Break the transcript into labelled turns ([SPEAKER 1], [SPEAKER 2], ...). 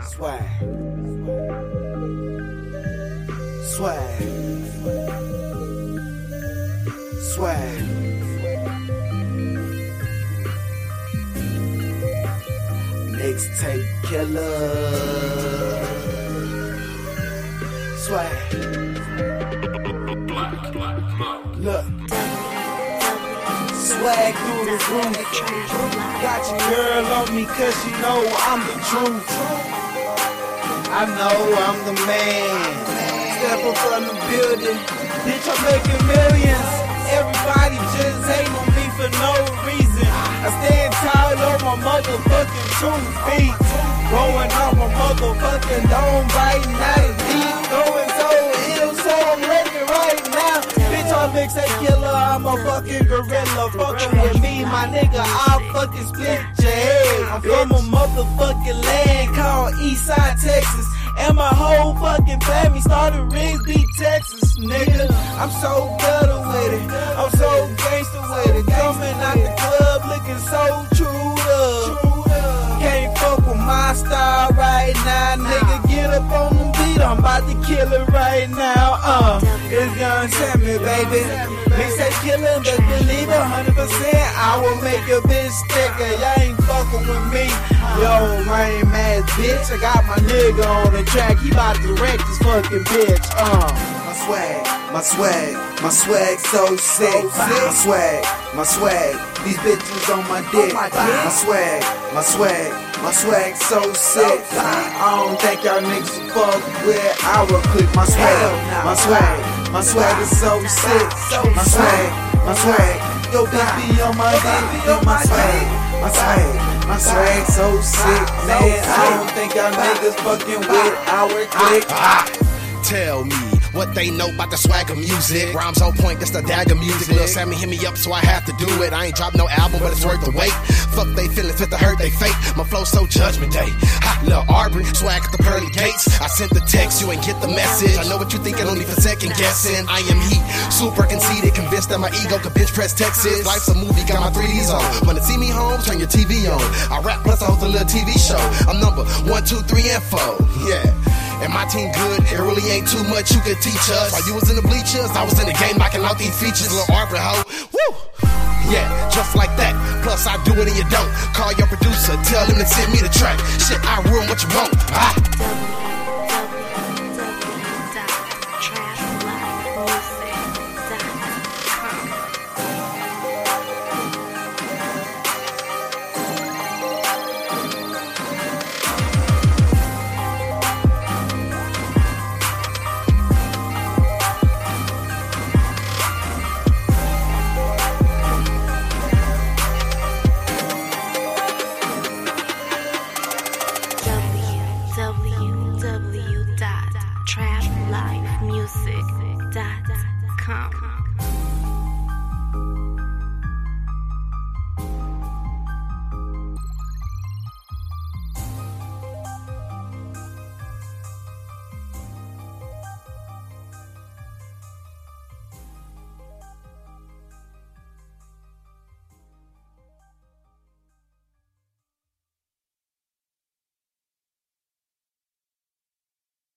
[SPEAKER 1] Swag. Swag. Swag. Mixtape killer. Swag. Look. Swag through the roof. Got your girl on me cause she know I'm the truth. I know I'm the man. Step up from the building. Bitch, I'm making millions. Everybody just hate on me for no reason. I stand tall on my motherfucking 2 feet. Going on my motherfucking dome right now. The deep going so ill, so I'm ready right now. Bitch, I'm mixtape killer, I'm a fucking gorilla. Fucking with me, my nigga, I'll fucking split your head. I'm from a motherfucking land called Eastside, Texas. And my whole fucking family started Rigsby, Texas, nigga. I'm so better with it. I'm so gangster with it. Coming out the club looking so trued up. Can't fuck with my style right now, nigga. Get up on the beat, I'm about to kill it right now. It's Young Sammy, baby. Mixtape killing, best believe 100%. I will make a bitch sticker. Y'all ain't fucking with me. Yo, lame ass bitch. I got my nigga on the track. He about to wreck this fucking bitch. My swag, my swag, my swag so sick. My swag, my swag. These bitches on my dick. My swag, my swag, my swag so sick. I don't think y'all niggas fuck with our clique. My swag, my swag, my swag is so sick. My swag, my swag. Yo, bitch be on my dick. My swag, my swag, my swag so sick, man. I don't think y'all niggas fucking with our clique.
[SPEAKER 2] Tell me what they know about the swagger music. Rhymes on point, that's the dagger music. Lil Sammy hit me up, so I have to do it. I ain't dropped no album, but it's worth the wait. Fuck they feelings, fit the hurt they fake. My flow so judgment day. Hot Lil Aubrey, swag at the pearly gates. I sent the text, you ain't get the message. I know what you thinking, only for second guessing. I am he, super conceited, convinced that my ego could bench press Texas. Life's a movie, got my 3Ds on. Wanna see me home? Turn your TV on. I rap plus I host a little TV show. I'm number 1, 2, 3, and 4. Yeah. And my team good, it really ain't too much you could teach us. While you was in the bleachers, I was in the game knocking out these features. Lil Aubrey ho, woo! Yeah, just like that. Plus I do it and you don't. Call your producer, tell him to send me the track. Shit, I ruin what you want.
[SPEAKER 3] www.trashlifemusic.com